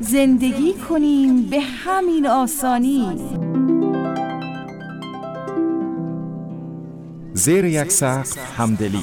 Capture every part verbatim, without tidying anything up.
زندگی کنیم به همین آسانی. زیر یک سقف همدلی،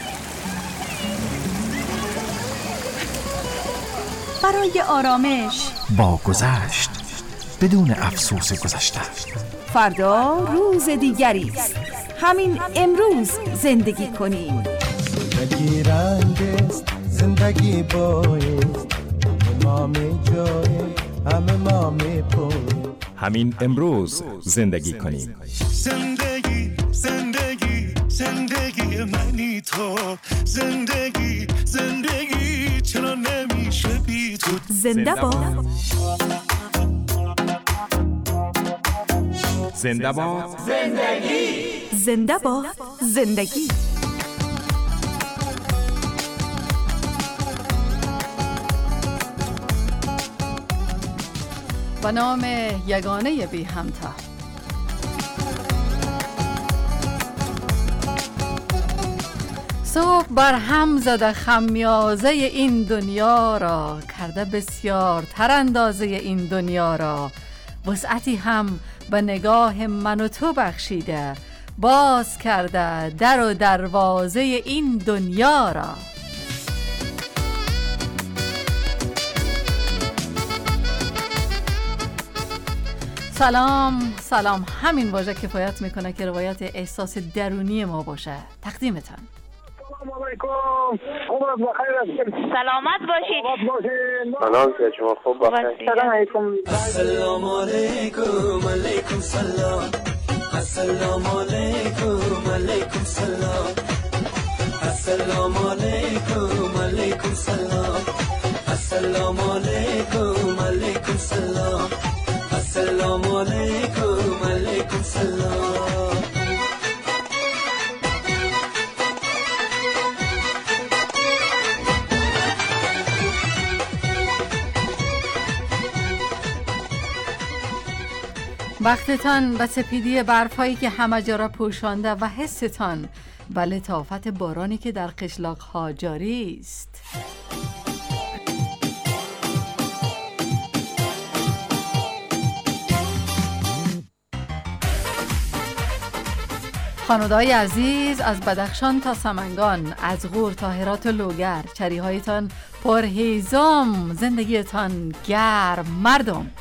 برای آرامش با گذشت بدون افسوس گذشته. فردا روز دیگری است، همین امروز زندگی کنیم. زندگی رنگ است، زندگی بایست، ما می جای همه ما می پوی. همین امروز زندگی کنیم. زندگی زندگی زندگی منی تو، زندگی زندگی چرا نمیشه بی تو. زنده باد، زنده باد زندگی، زنده باد زندگی. به نام یگانه بی همتا. صبح بر هم زده خمیازه این دنیا را، کرده بسیار تر اندازه این دنیا را. وسعتی هم به نگاه من و تو بخشیده، باز کرده در و دروازه این دنیا را. سلام سلام، همین واژه کفایت میکنه که روایت احساس درونی ما باشه. تقدیمتان. سلام علیکم، عمرت بخیر. سلامت باشید. سلام که شما خوب بخیر. سلام علیکم. السلام علیکم، علیکم سلام. السلام علیکم، علیکم سلام. السلام علیکم، علیکم سلام. السلام علیکم، علیکم سلام. السلام علیکم، علیکم سلام. وقتتان به سپیدی برفایی که همه جا را پوشانده و حستان به لطافت بارانی که در قشلاق‌ها جاری است. خانواده‌های عزیز، از بدخشان تا سمنگان، از غور تا هرات و لوگر، چریهایتان پرهیزم، زندگیتان گرم مردم.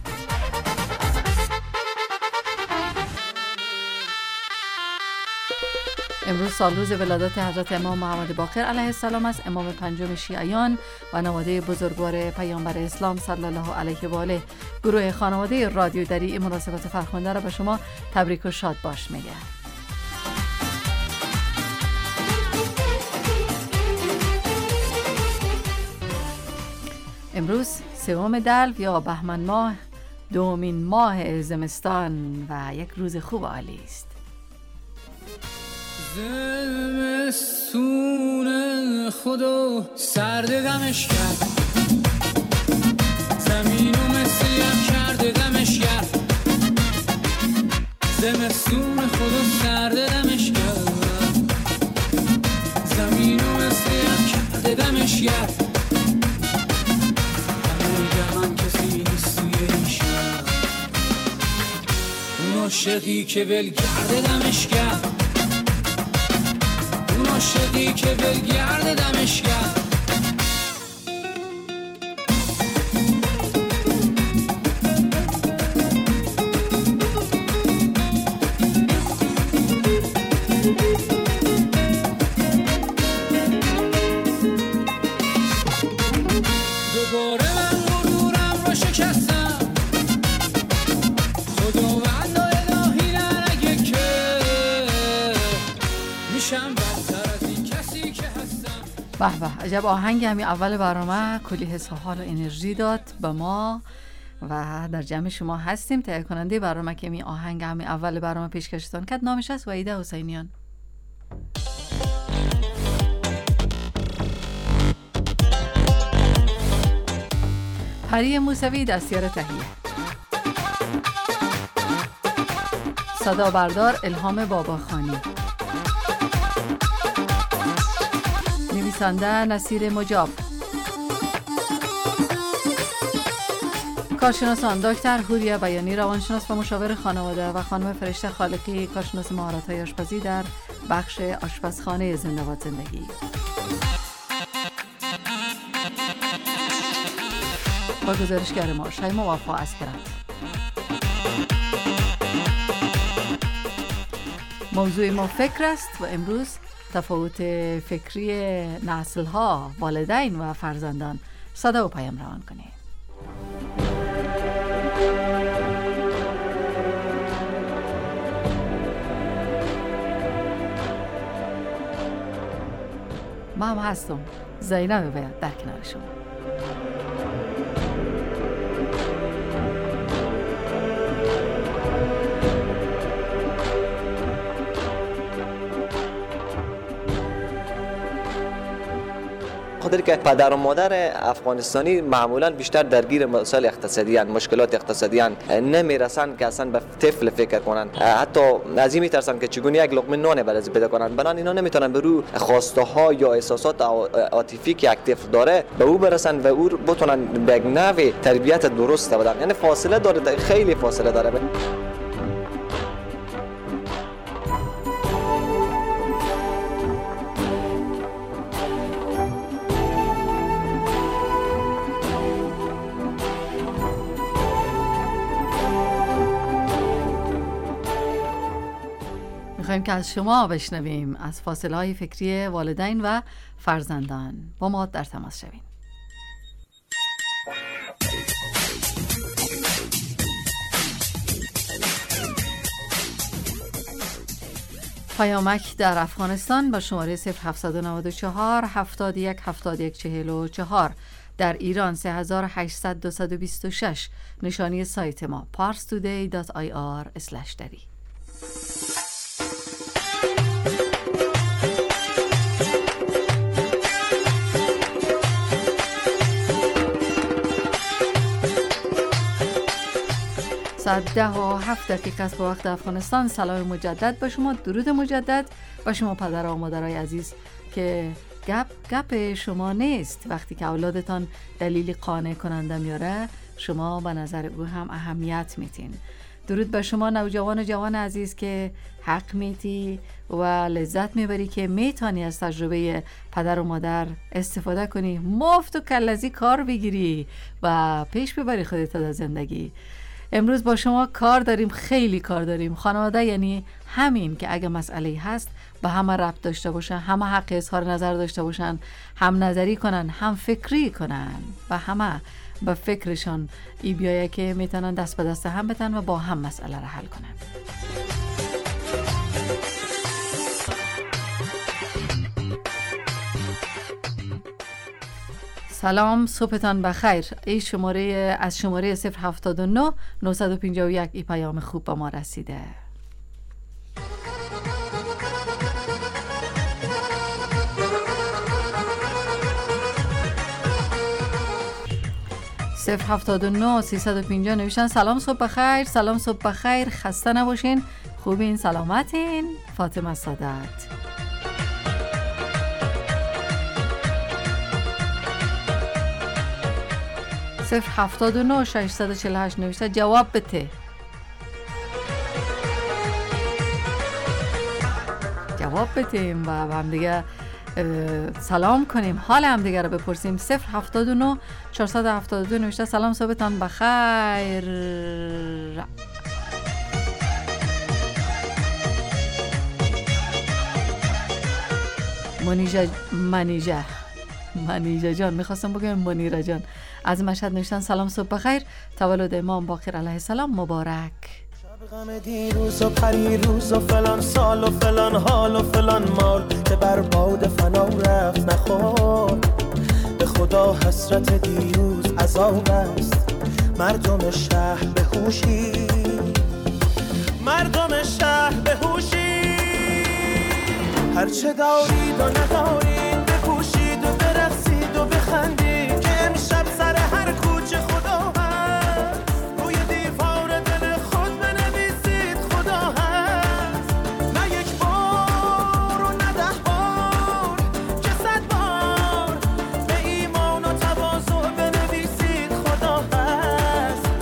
امروز سالروز ولادت حضرت امام محمد باقر علیه السلام است، امام پنجم شیعیان و نواده بزرگوار پیامبر اسلام صلی الله علیه و آله. گروه خانواده رادیو دری این مناسبت فرخنده را به شما تبریک و شاد باش میگه. امروز سوم دلو یا بهمن ماه، دومین ماه زمستان و یک روز خوب عالی است. زمستون خدا سرد دمش کرد، زمینو مثل یم کرده دمش کرد. زمستون خدا سرد دمش کرد، زمینو مثل یم کرده دمش کرد. همه کسی نیست توی این شهر، اون عاشقی که ول کرده دمش کرد، اون عاشقی که ولگرد دمش کرد. دوباره من غرورم رو شکستم، خداوند و الهی نرگه که میشم به به، عجب آهنگ همی اول برنامه کلی حس و حال و انرژی داد به ما و در جمع شما هستیم. تهیه کننده برنامه که می آهنگ همی اول برنامه پیشکشتان کرد نامش است وحیده حسینیان. پری موسوی دستیار تهیه، صدا بردار الهام باباخانی، نویسنده نصیر مجاب، کارشناسان دکتر هوریا بیانی روانشناس و مشاور خانواده و خانم فرشته خالقی کارشناس مهارت‌های آشپزی در بخش آشپزخانه زنده باد زندگی. با گزارشگر ما شیما وفا اسکران. موضوع ما فکر است و امروز تفاوت فکری نسل‌ها، والدین و فرزندان. صدا و پیام روان کنید. ما هم هستم، زینب باید در کنار شما. خاطر که پدر و مادر افغانستانی معمولا بیشتر درگیر مسائل اقتصادی هستند، مشکلات اقتصادی هستند، نمیرسن که اصلا به طفل فکر کنن، حتی از این میترسن که چگونه یک لقمه نان برای پیدا کنن. بنان اینا نمیتونن به رو خواسته ها یا احساسات عاطفی که یک طفل داره به او برسن و او بتونن به یک نوع تربیت درست بدن. یعنی فاصله داره، خیلی فاصله داره. میخوایم که از شما بشنویم، از فاصله های فکری والدین و فرزندان. با ما در تماس شوین. پیامک در افغانستان با شماره صفر هفت نه چهار هفتاد و یک هفتاد و یک چهل و چهار، در ایران سه هزار و هشتصد و دویست و بیست و شش، نشانی سایت ما پارس تودی دات آی آر اسلش دری. ساعت ده و هفت دقیقه است به وقت افغانستان. سلام مجدد به شما، درود مجدد به شما پدر و مادرای عزیز که گپ گپ شما نیست. وقتی که اولادتان دلیل قانع کننده میاره شما به نظر او هم اهمیت میتین. درود به شما نوجوان و جوان عزیز که حق میتی و لذت میبری که میتونی از تجربه پدر و مادر استفاده کنی، مفت و کلزی کار بگیری و پیش ببری خودت در زندگی. امروز با شما کار داریم، خیلی کار داریم. خانواده یعنی همین که اگه مسئله هست به همه ربط داشته باشن، همه حق اظهار نظر داشته باشن، هم نظری کنن، هم فکری کنن و همه به فکرشان ای بیایه که میتونن دست به دست هم بتن و با هم مسئله را حل کنن. سلام، صبحتان بخیر. این شماره از شماره صفر هفتاد و نه نهصد و پنجاه و یک ای پیام خوب با ما رسیده. صفر هفتاد و نه سیصد و پنجاه نوشتن سلام صبح بخیر. سلام صبح بخیر، خسته نباشین، خوبین، سلامتین. فاطمه سادات. صفر هفتاد و نه ششصد و چهل و هشت نوشته جواب بده. جواب بدیم و هم دیگه سلام کنیم، حال هم دیگه رو بپرسیم. صفر هفتاد و نه چهارصد و هفتاد و دو نوشته سلام صبحتان بخیر. منیجا منیجا منیجا جان، میخواستم بگم منیرا جان از مشهد نوشتن سلام صبح بخیر، تولد امام باقر علیه السلام مبارک. شب غم دیروز و پریروز و فلان سال و فلان حال و فلان مال که بر باد فنا رفت نخور، به خدا حسرت دیروز عذاب است. مردم شهر به هوشی، مردم شهر به هوشی، هرچه دارید و ندارید بپوشید و برقصید و بخندید که امشب سر هر کوچه خدا هست، روی دیوار دل خود بنویسید خدا هست. نه یک بار و نه ده بار که صد بار به ایمان و تواضع بنویسید خدا هست.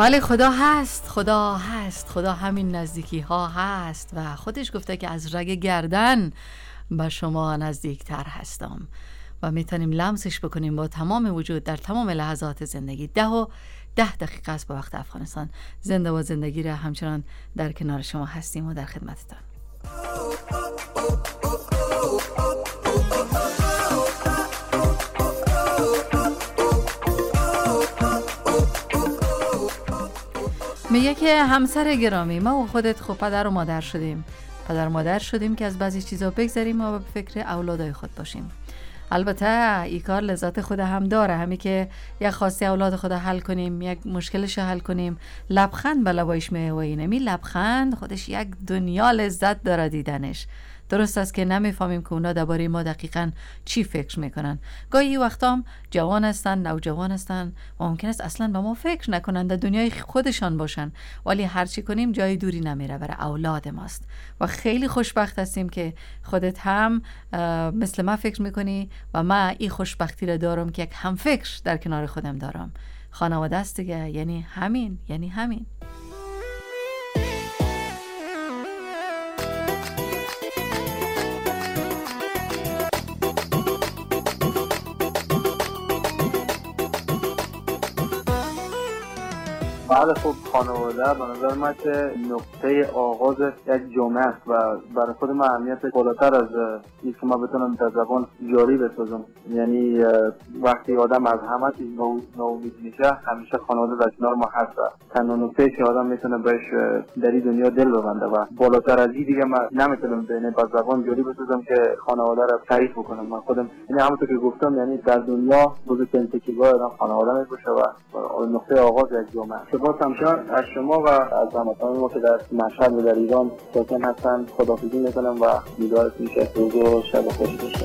بله خدا هست، خدا هست، خدا همین نزدیکی ها هست و خودش گفته که از رگ گردن به شما نزدیکتر هستم و میتونیم لمسش بکنیم با تمام وجود در تمام لحظات زندگی. ده و ده دقیقه است به وقت افغانستان. زنده و زندگی را همچنان در کنار شما هستیم و در خدمتتان. میگه که همسر گرامی، ما و خودت خب پدر و مادر شدیم پدر و مادر شدیم که از بعضی چیزا بگذریم و به فکر اولادای خود باشیم. البته این کار لذت خود هم داره، همین که یک خواسته اولاد خود حل کنیم، یک مشکلش حل کنیم، لبخند به لبایش میوینه. می لبخند خودش یک دنیا لذت داره دیدنش. درست است که نمیفهمیم که اونا درباره ما دقیقاً چی فکر میکنن. گاهی وقتا جوان هستن، نوجوان هستن و ممکن است اصلاً به ما فکر نکنن، در دنیای خودشان باشن، ولی هر چی کنیم جای دوری نمیره، برای اولاد ماست و خیلی خوشبخت هستیم که خودت هم مثل ما فکر میکنی و ما این خوشبختی را دارم که یک هم فکر در کنار خودم دارم. خانواده است دیگه، یعنی همین یعنی همین بله خب خانواده به نظر من که نقطه آغاز یک جامعه است و برای خود من اهمیت بالاتر از این که من بتونم در زبان جاری بسازم. یعنی وقتی آدم از همه چیز ناامید میشه، همیشه خانواده در کنار ما هست و تنها نقطه که آدم میتونه بهش در این دنیا دل ببنده و بالاتر از این دیگه من نمیتونم بین با زبان جاری بسازم که خانواده رو تعریف بکنم. من خودم یعنی همونطور که گفتم، یعنی در دنیا بزرگترین تکیه‌گاه آدم خانواده میشه و نقطه آغاز یک جامعه. با همچنان از شما و از هموطنان ما که در مشهد و در ایران ساکن هستن خداحافظی میکنم و امیدوارم که روز و شب خوشی باشه.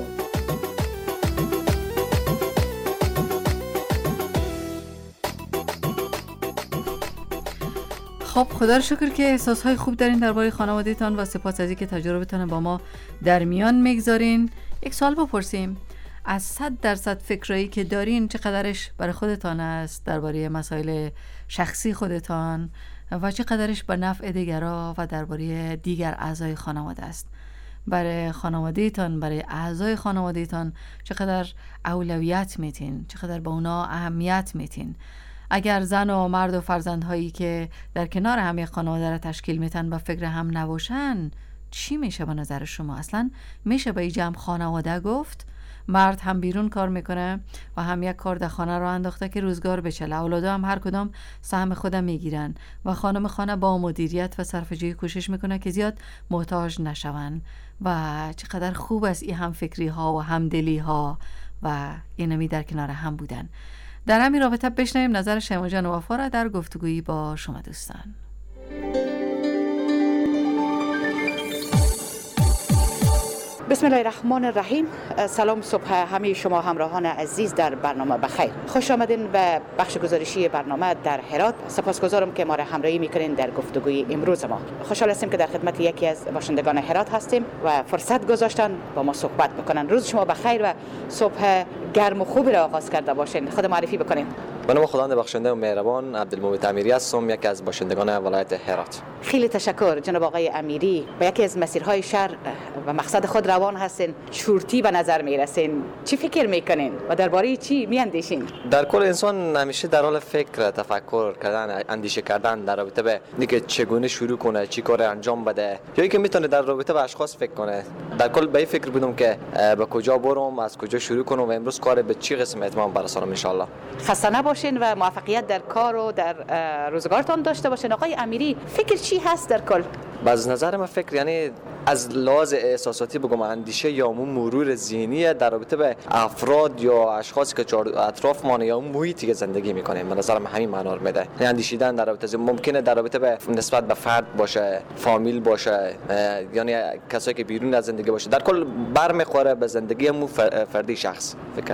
خب خدا رو شکر که احساسهای خوب دارین درباره خانواده‌تان و سپاس از اینکه تجربتان با ما در میان میگذارین. یک سوال بپرسیم، از صد درصد فکرایی که دارین چقدرش برای خودتان است درباره مسائل شخصی خودتان و چقدرش به نفع دیگرها و درباره دیگر اعضای خانواده است؟ برای خانوادهتان، برای اعضای خانوادهتان چقدر اولویت میتین؟ چقدر به اونا اهمیت میتین؟ اگر زن و مرد و فرزندهایی که در کنار هم یک خانواده را تشکیل میتن و فکر هم نباشن، چی میشه به نظر شما؟ اصلا میشه به این جمع خانواده گفت؟ مرد هم بیرون کار میکنه و هم یک کار در خانه رو انداخته که روزگار بچله، اولادا هم هر کدام سهم خودم میگیرن و خانم خانه با مدیریت و صرفه‌جویی کوشش میکنه که زیاد محتاج نشون. و چقدر خوب است این هم فکری ها و هم دلی ها و اینمی در کنار هم بودن. در همین رابطه بشنویم نظر شیما جان وفا را در گفتگویی با شما دوستان. بسم الله الرحمن الرحیم. سلام صبح همه شما همراهان عزیز در برنامه بخیر. خوش آمدین به بخش گزارشی برنامه در هرات. سپاسگزارم که ما را همراهی میکنین در گفتگوی امروز ما. خوشحال هستیم که در خدمت یکی از باشندگان هرات هستیم و فرصت گذاشتن با ما صحبت بکنن. روز شما بخیر و صبح گرم و خوبی را آغاز کرده باشین. خود معرفی بکنین. به نام خداوند بخشنده و مهربان، عبدالمومن امیری هستم، یکی از باشندگان ولایت هرات. خیلی تشکر جناب آقای امیری. به یکی از مسیرهای شهر و مقصد خود روان هستین، چورتی به نظر میرسین. چی فکر میکنین و درباره چی میاندیشین؟ در کل انسان همیشه در حال فکر، تفکر کردن، اندیشه کردن در رابطه به اینکه چگونه شروع کنه، چی کار انجام بده، یا اینکه میتونه در رابطه به اشخاص فکر کنه. در کل به این فکر بودم که به کجا برم، از کجا شروع کنم و امروز کار به چی قسم اتمام برسانم ان شاء الله. خسته نباشین و موفقیت در کار و در روزگارتان داشته باشین. آقای امیری، فکر چی هست در کل؟ از نظر من فکر یعنی از لحاظ احساساتی بگم اندیشه یا اون مرور ذهنی در رابطه به افراد یا اشخاصی که اطراف ما یا اون محیطی که زندگی میکنیم. به نظر من همین معنا رو میده. یعنی اندیشیدن در رابطه ممکنه در رابطه به نسبت به فرد باشه، فامیل باشه، یعنی کسایی که بیرون از زندگی باشه. در کل برمیخوره به زندگی مو فردی شخص فکر کردن.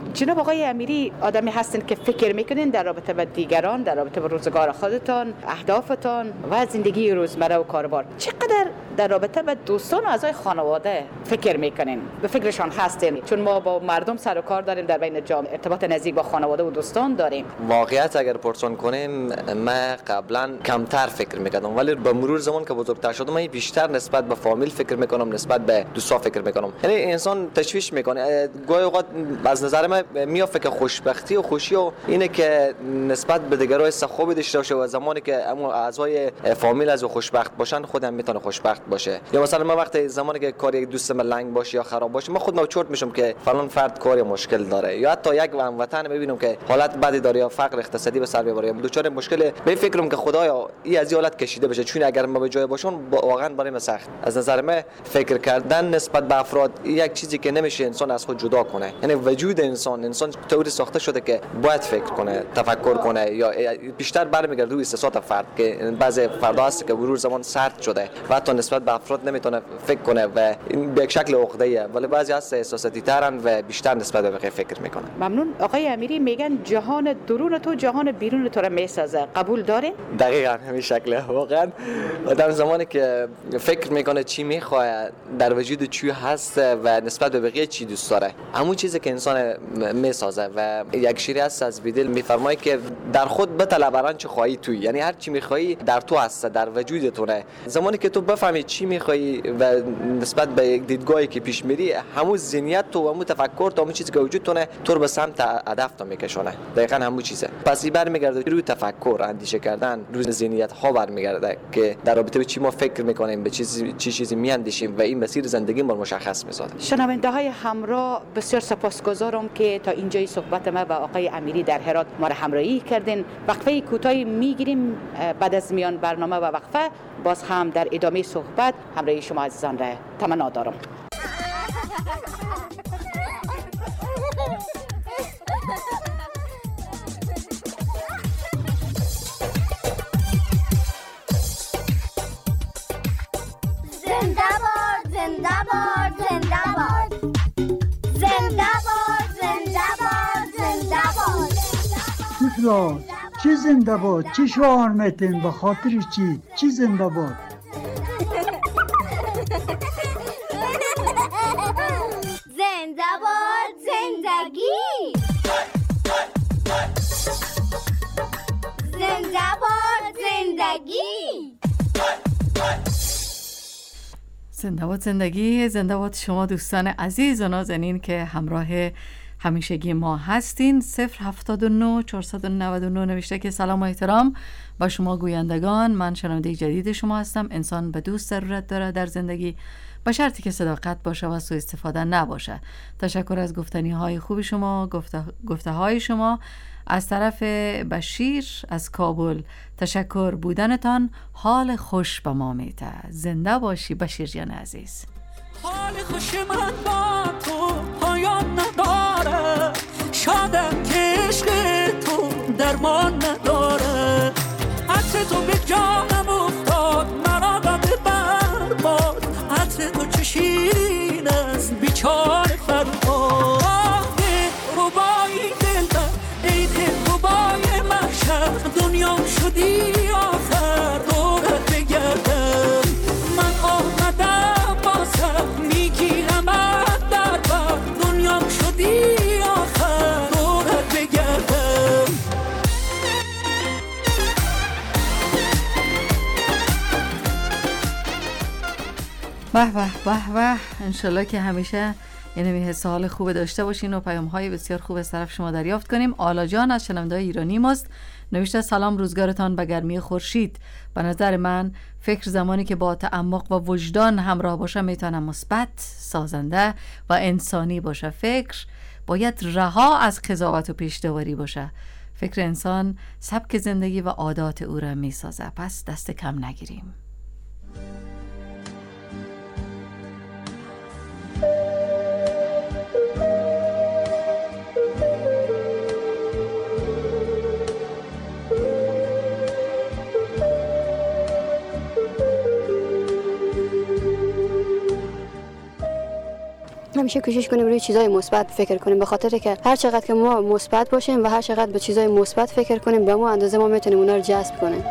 جناب آقای امیری آدمی هستین که فکر میکنین در رابطه با دیگران، در رابطه با روزگار خودتان، اهدافتان و زندگی روزمره و کاربار. چقدر در رابطه با دوستان و اعضای خانواده فکر میکنین؟ به فکرشان هستین؟ چون ما با مردم سر و کار داریم، در بین جامعه ارتباط نزدیک با خانواده و دوستان داریم. واقعیت اگر پرسان کنیم، من قبلا کمتر فکر میکردم، ولی با مرور زمان که بزرگتر شدم من بیشتر نسبت به فامیل فکر میکنم، نسبت به دوستا فکر میکنم. یعنی انسان تشویش میکنه. گاهی اوقات از نظر من میافته که خوشبختی و خوشی و اینه که نسبت به دیگران حس خوبی داشته باشه و زمانی که اما اعضای فامیل از خوشبخت باشن خودم میتونه خوشبخت باشه. یا مثلا من وقتی زمانی که کار یک دوست من لنگ باشه یا خراب باشه، من خودم چرت میشم که فلان فرد کاری مشکل داره، یا حتی یک هموطن ببینم که حالت بدی داره یا فقر اقتصادی به سر ببره یا دچار مشکل، به فکرم که خدایا این از این حالت کشیده بشه، چون اگر ما به جای باشم واقعا برای من سخت. از نظر من فکر کردن نسبت به افراد یک چیزی که نمیشه انسان از خود جدا کنه. یعنی وجود انسان انسان طوری ساخته شده که باید فکر کنه، تفکر کنه، یا بیشتر برمیگرده روی احساسات فرد که بعضی فردا هست که مرور زمان سرد شده و حتی نسبت به افراد نمیتونه فکر کنه و این به یک شکل عقده‌ایه، ولی بعضی هست احساساتی ترن و بیشتر نسبت به بقیه فکر میکنه. ممنون. آقای امیری میگن جهان درون تو جهان بیرون تو را میسازه، قبول دارین؟ دقیقاً همین شکله. واقعا آدم زمانی که فکر میکنه چی میخواد، در وجود چی هست و نسبت به بقیه چی دوست داره، همون چیزی که انسان میسازه. و یک شیری هست از ویدل میفرمایه که در خود بطلب هر چه خواهی توی، یعنی هر چی میخوایی در تو هست، در وجودتونه. زمانی که تو بفهمی چی میخوایی و نسبت به یک دیدگاهی که پیش میری، همون ذهنیت تو و همون تفکر تو، همون چیزی که وجودتونه تو رو به سمت هدف تو میکشونه. دقیقاً همون چیزه. پس این برمیگرده روی تفکر، اندیشه کردن، روی ذهنیت ها برمیگرده که در رابطه به چی ما فکر میکنیم، به چیزی چی چیزی میاندیشیم و این مسیر زندگی ما مشخص میسازه. شنونده های همراه، بسیار سپاسگزارم که تا اینجای صحبت ما با آقای امیری در هرات ما را همراهی کردین. وقفه کوتاهی میگیریم، بعد از میان برنامه و وقفه باز هم در ادامه صحبت همراهی شما عزیزان را تمنا دارم. زنده باد، زنده باد، زنده باد. زنده باد، زنده باد، زنده باد. سفرا، چی زنده باد؟ چی شعار میتین؟ به خاطر چی؟ چی زنده باد؟ زنده باد زندگی. زنده باد زندگی. زنده باد زندگی. زنده باد شما دوستان عزیز و نازنین که همراه همیشگی ما هستین. صفر هفتاد و نه چهارصد و نود و نه نوشته که سلام و احترام با شما گویندگان، من شنونده جدید شما هستم. انسان به دوست ضرورت داره در زندگی، با شرطی که صداقت باشه و سوء استفاده نباشه. تشکر از گفتنی های خوب شما، گفته, گفته های شما از طرف بشیر از کابل. تشکر بودنتان حال خوش به ما میده. زنده باشی بشیر جان عزیز. حال خوش من با تو پایان نداره، شادم که عشق تو درمان نداره. عطر تو به جانم افتاد، مرا داده برباد. عطر تو چه شیرین است بیچاره فرهاد. ربایی دلبر ای دل ربای محشر، دنیا شدی آخر دورت بگردم. من آمدم بازم میگیرم در بر، دنیا شدی آخر دورت بگردم. به به به به. انشالله که همیشه یعنی حس حال خوب داشته باشین و پیام های بسیار خوب از طرف شما دریافت کنیم. آلا جان از شنونده‌های ایرانی ماست، نوشته سلام، روزگارتان به گرمی خورشید. به نظر من فکر زمانی که با تعمق و وجدان همراه باشه میتونه مثبت، سازنده و انسانی باشه. فکر باید رها از قضاوت و پیش‌داوری باشه. فکر انسان سبک زندگی و عادات او را میسازه، پس دست کم نگیریم. همیشه کوشش کنیم روی چیزای مثبت فکر کنیم، به خاطر که هر چقدر که ما مثبت باشیم و هر چقدر به چیزای مثبت فکر کنیم به ما اندازه ما میتونیم اونا رو جذب کنیم.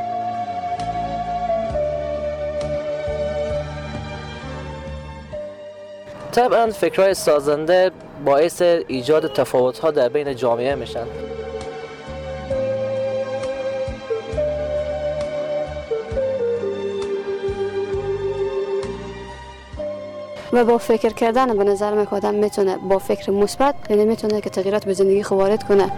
طبعا فکرهای سازنده باعث ایجاد تفاوت‌ها در بین جامعه میشن. و با فکر کردن به نظر من آدم میتونه با فکر مثبت یعنی میتونه که تغییرات به زندگی خود وارد کنه.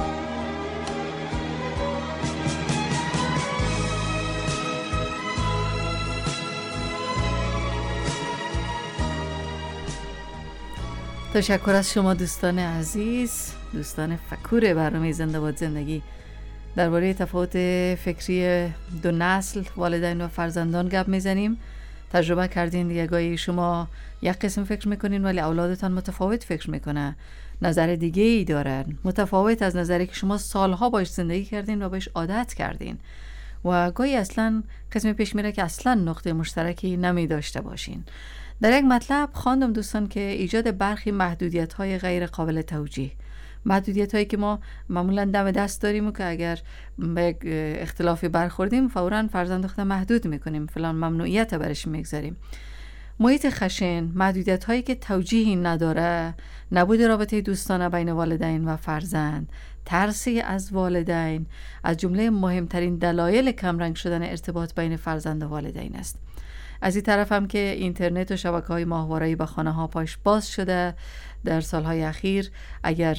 تشکر از شما دوستان عزیز، دوستان فکور برنامه زنده باد زندگی. درباره تفاوت فکری دو نسل والدین و فرزندان گپ میزنیم. تجربه کردین دیگه، گاهی شما یک قسم فکر میکنین ولی اولادتان متفاوت فکر میکنه، نظر دیگه ای دارن متفاوت از نظری که شما سالها باش زندگی کردین و باش عادت کردین و گاهی اصلا قسمی پیش میره که اصلا نقطه مشترکی نمی داشته باشین. در یک مطلب خواندم دوستان که ایجاد برخی محدودیت های غیر قابل توجیه، محدودیت هایی که ما معمولا دم دست داریم و که اگر به یک اختلافی برخوردیم فوراً فرزند خودم محدود میکنیم، فلان ممنوعیت برش میگذاریم. محیط خشن، محدودیت هایی که توجیهی نداره، نبود رابطه دوستانه بین والدین و فرزند، ترسی از والدین از جمله مهمترین دلایل کمرنگ شدن ارتباط بین فرزند و والدین است. از این طرف هم که اینترنت و شبکه‌های ماهواره‌ای به خانه‌ها پاش باز شده در سالهای اخیر، اگر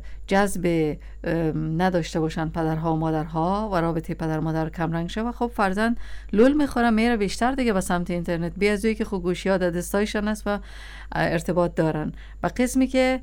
جذب نداشته باشن پدرها و مادرها و رابطه پدر مادر کمرنگ شه و خب فرزند لول میخوره میره بیشتر دیگه به سمت اینترنت، بی از که خب گوشی‌ها در دستایشان است و ارتباط دارن و قسمی که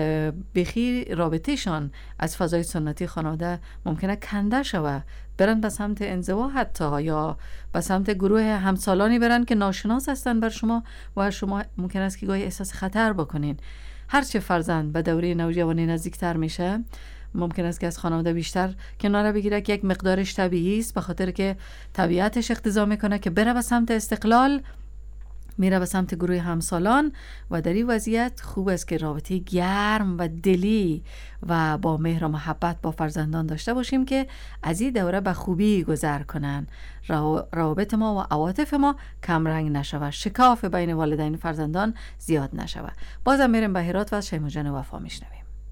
بخی رابطهشان از فضای سنتی خانواده ممکنه کنده شوه، برن به سمت انزوا حتی یا به سمت گروه همسالانی برن که ناشناس هستن بر شما و شما ممکن است که گاهی احساس خطر بکنین. هرچه فرزند به دوره نوجوانی نزدیکتر میشه ممکن است که از خانواده بیشتر کناره بگیره که یک مقدارش طبیعی است، به خاطر که طبیعتش اقتضا میکنه که بره به سمت استقلال، میره به سمت گروه همسالان و در این وضعیت خوب است که رابطه گرم و دلی و با مهر و محبت با فرزندان داشته باشیم که از این دوره به خوبی گذر کنن، روابط ما و عواطف ما کمرنگ نشوه، شکاف بین والدین و فرزندان زیاد نشوه. بازم میریم به هرات و از شیما جان وفا میشنویم.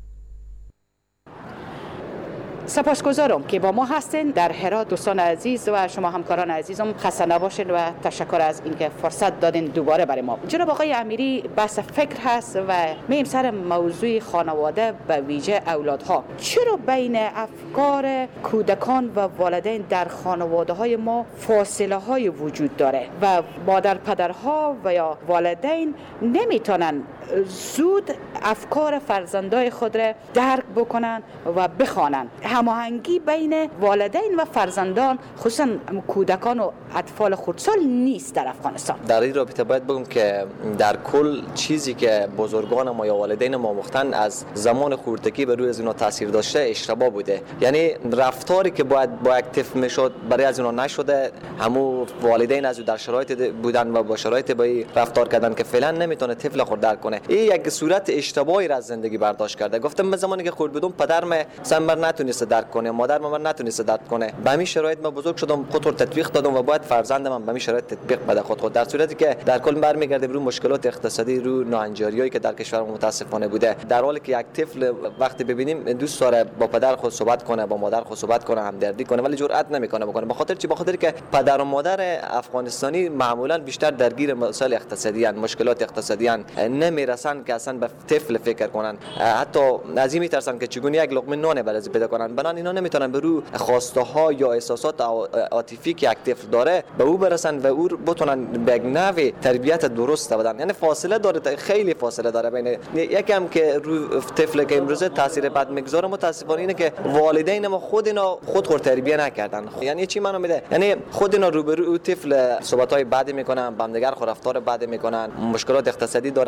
سپاسگزارم که با ما هستین در هرات. دوستان عزیز و شما همکاران عزیزم خسته نباشین و تشکر از اینکه فرصت دادین دوباره برای ما. جناب آقای امیری، بحث فکر هست و میم سر موضوع خانواده به ویژه اولادها. چرا بین افکار کودکان و والدین در خانواده های ما فاصله های وجود داره و مادر پدرها و یا والدین نمیتونن زود افکار فرزندای خود را درک بکنن و بخوانن؟ هماهنگی بین والدین و فرزندان خصوصا کودکان و اطفال خردسال نیست در افغانستان. در این رابطه باید بگم که در کل چیزی که بزرگان ما یا والدین ما مختن از زمان خردگی به روی از اینا تاثیر داشته اشتباه بوده. یعنی رفتاری که باید با یک طفل میشد برای از اینا نشده، همو والدین از در شرایط بودن و با شرایط به رفتار کردن که فعلا نمیتونه طفل خود درک کنه. این یک صورت اشتباهی را از زندگی برداشت کرده. گفتم به زمانی که خرد بودم پدرم سمر نتونست درک کنه، مادر من نتونست درک کنه، به همین شرایط من بزرگ شدم، خود رو تطبیق دادم و باید فرزندم هم به همین شرایط تطبیق بده خود خود. در صورتی که در کل برمیگردیم رو مشکلات اقتصادی، رو ناهنجاریایی که در کشور متاسفانه بوده، در حالی که یک طفل وقتی ببینیم دوست داره با پدر خود صحبت کنه، با مادر خود صحبت کنه، همدردی کنه، ولی جرئت نمیکنه بکنه. به خاطر چی؟ به خاطر که پدر و مادر افغانستانی معمولا بیشتر درگیر مسائل اقتصادی ان، مشکلات اقتصادی ان، نمیرسن که اصلا به طفل فکر کنن، حتی از این میترسن که چگونه یک لقمه نان برای پیدا کنن. بنان اینا نمیتونن به رو خواسته ها یا احساسات عاطفی که یک طفل داره به او برسن و او بتونن به یک نوع تربیت درست بدن. یعنی فاصله داره، خیلی فاصله داره بین یکم که رو طفل که امروزه تاثیر بد میگذاره. متاسفانه اینه که والدین ما خود اینا خود خود تربیت نکردن. یعنی چی منو میده؟ یعنی خود اینا روبرو طفل صحبتای بد میکنن، با همدیگر خو رفتار بد میکنن، مشکلات اقتصادی دارن، بعد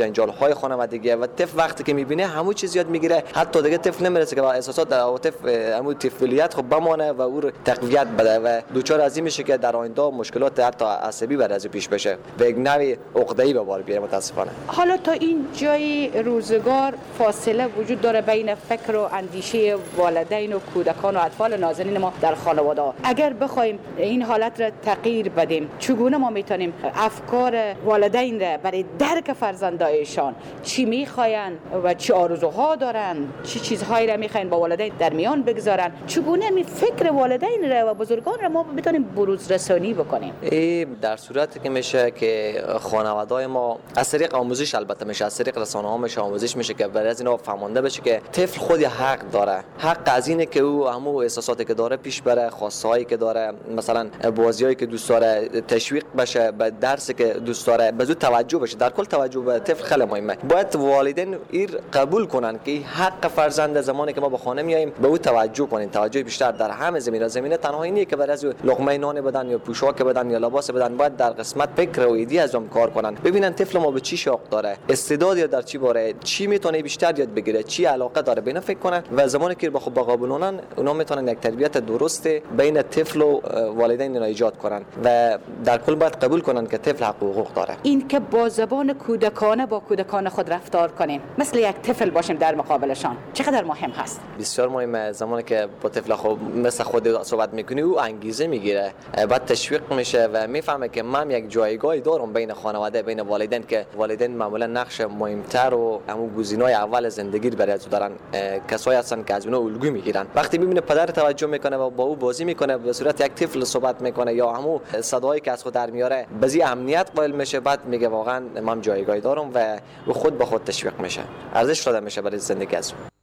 جنجال های خانوادگی و طفل وقتی که میبینه همون چیز یاد میگیره، حتی دیگه طفل نمیرسه که با احساسات در عاطف همون طفولیت خب بمانه و او رو تقویت بده و دوچار از این میشه که در آینده مشکلات حتی عصبی بر از پیش بشه و یک نوع عقده‌ای به بار بیاره متاسفانه. حالا تا این جای روزگار فاصله وجود داره بین فکر و اندیشه والدین و کودکان و اطفال نازنین ما در خانواده. اگر بخوایم این حالت را تغییر بدیم، چگونه ما میتونیم افکار والدین را برای درک فرزندایشان چی میخواین و چه آرزوها دارن، چه چیزهایی را میخواین با والدین در میان بگذارن، چگونه می فکر والدین را و بزرگان را ما بتونیم بروز رسانی بکنیم؟ این در صورتی که میشه که خانواده‌های ما از طریق آموزش، البته میشه از طریق رسانه‌ها میشه آموزش میشه که برای از اینا فهمانده بشه که طفل خودی حق داره، حق از اینه که او همو احساساتی که داره پیش بره، خواستهایی که داره، مثلا بازیایی که دوست داره تشویق بشه، به درسی که دوست داره به زود توجه بشه. در کل توجه به طفل خیلی مهمه. باید والدین این قبول کنن که حق فرزند زمانی که ما به خانه میایم به او توجه کنیم، توجه بیشتر در همه زمینه. زمینه تنها اینه که برای از لقمه نان بدن یا پوشاک بدن یا لباس بدن، باید در قسمت فکر و ایده از اون کار کنن، ببینن طفل ما به چی شوق داره، استعدادی در چی باره، چی میتونه بیشتر یاد بگیره، چی علاقه داره، ببینن فکر کنن و زمانی که با خود قبولونن اونا میتونن یک تربیت درست بین طفل و والدین اینا ایجاد کنن و در کل باید قبول کنن که طفل حق و حقوق داره. این که با زبان کودکانه با کودکان خود رفتار کنیم، مثل یک طفل باشیم در مقابلشان، چقدر مهم هست؟ بسیار مهمه. زمانی که با طفل خود مثل خود صحبت میکنی او انگیزه میگیره، بعد تشویق میشه و میفهمه که من یک جایگاهی دارم بین خانواده، بین والدین، که والدین معمولا نقش مهمتر و همون گزینه‌های اول زندگی برای از دارن. کسایی هستن که از اونها الگو میگیرن. وقتی میبینه پدر توجه میکنه و با او بازی میکنه، به صورت یک طفل صحبت میکنه یا همون صدایی که از خود در میاره، بزی امنیت قائل میشه، بعد میگه واقعا من جایگاهی دارم و خود به خود تشویق میشه، ارزش داده میشه برای زندگی از اون.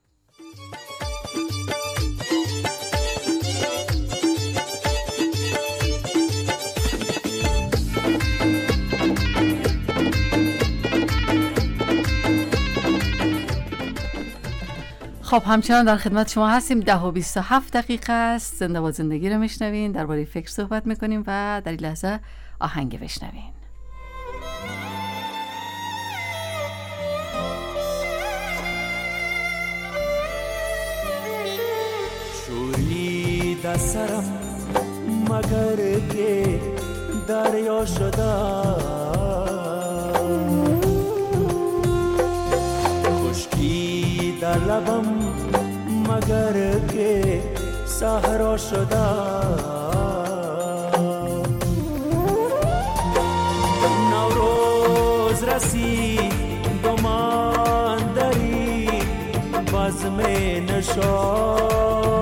خب همچنان در خدمت شما هستیم. ده و بیست و هفت دقیقه است. زنده با زندگی رو میشنوین، درباره فکر صحبت میکنیم و در این لحظه آهنگ بشنوین. شوری در سرم مگر که دریا شده، خشکی در لبم مگر که صحرا شده، نوروز رسید و من دری بزم نشان،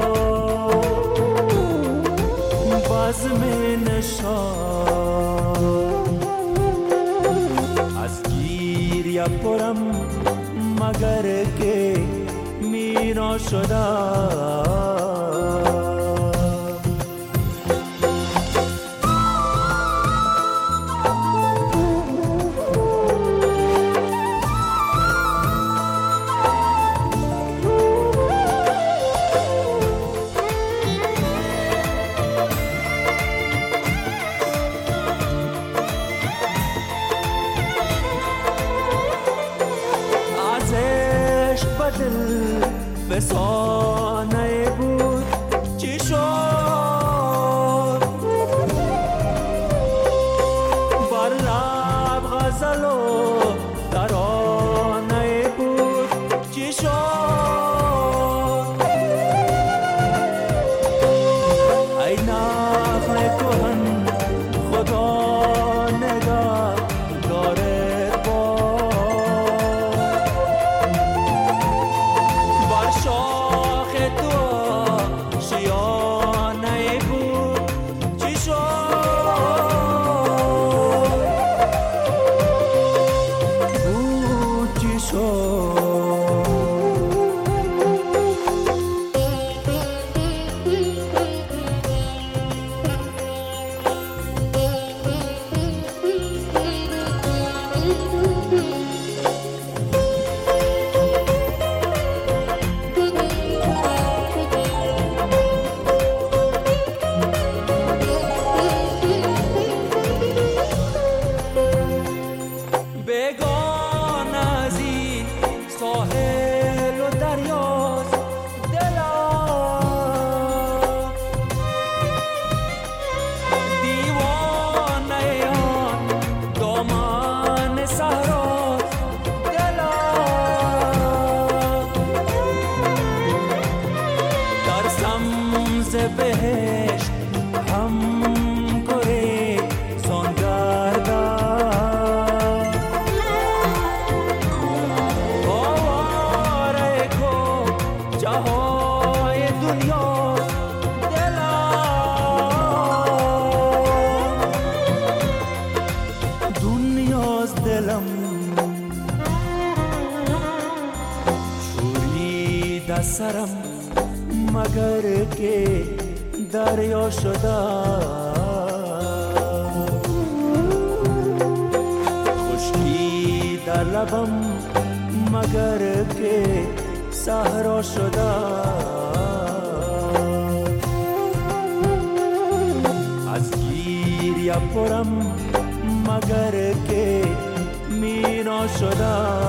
بزم نشان، از گیریه پرم مگر که مینا شده، فسانه بود چی شد، بر لب غزل و ترانه بود چی شد، ای نخل کهن خدا نگاه دارد با شاخ تو شیانه بود چی شد، دنیاز دلم شورید سرم مگر که دریا شده خشکی در لبم مگر که صحرا شده از گیریه پرم مگر که مینا شده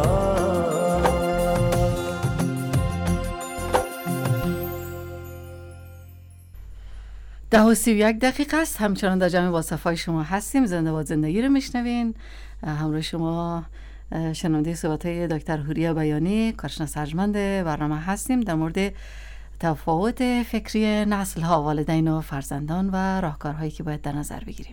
ده و سی و یک دقیقه است. همچنان در جمع با صفای شما هستیم. زنده باد زندگی رو میشنوین. همراه شما شنونده صحبت‌های دکتر حوریا بیانی، کارشناس ارجمند برنامه هستیم. در مورد تفاوت فکری نسل‌ها، والدین و فرزندان و راهکارهایی که باید در نظر بگیریم.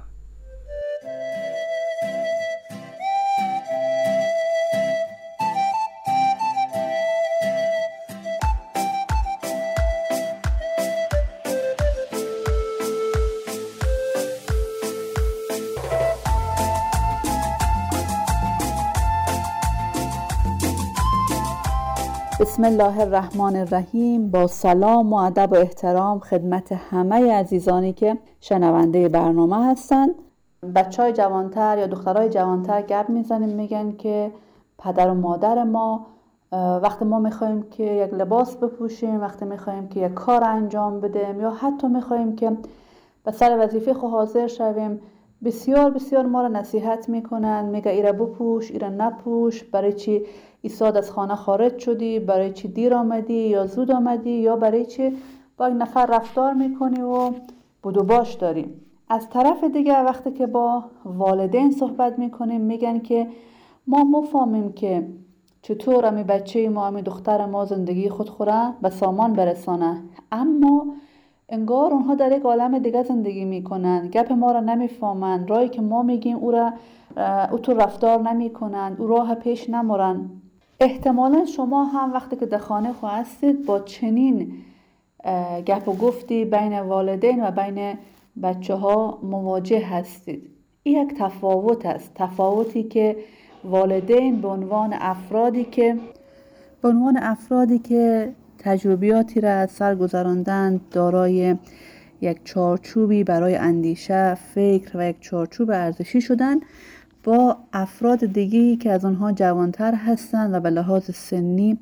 بسم الله الرحمن الرحیم. با سلام و ادب و احترام خدمت همه عزیزانی که شنونده برنامه هستند. بچهای جوانتر یا دخترای جوانتر گپ میزنیم، میگن که پدر و مادر ما وقتی ما میخوایم که یک لباس بپوشیم، وقتی میخوایم که یک کار انجام بدیم یا حتی میخوایم که به سر وظیفه خود حاضر شویم، بسیار بسیار ما را نصیحت میکنن، میگه ایره بپوش، ایره نپوش، برای چی ایستاد از خانه خارج شدی، برای چی دیر آمدی یا زود آمدی، یا برای چی با این نفر رفتار میکنی و بود و باش داری. از طرف دیگه وقتی که با والدین صحبت میکنیم، میگن که ما مفهمیم که چطور امی بچه ما، امی دختر ما زندگی خود خوره به سامان برسانه، اما انگار اونها در یک عالم دیگه زندگی میکنن، گپ ما را نمیفهمن، راهی که ما میگیم او را او تو رفتار نمیکنن، او راه پیش نمورن. احتمالا شما هم وقتی که در خانه خود هستید با چنین گپ و گفتی بین والدین و بین بچه ها مواجه هستید. این یک تفاوت است، تفاوتی که والدین به عنوان افرادی که به عنوان افرادی که تجربیاتی را از سر گذراندند، دارای یک چارچوبی برای اندیشه، فکر و یک چارچوب ارزشی شدند، با افراد دیگه‌ای که از آنها جوانتر هستند و به لحاظ سنی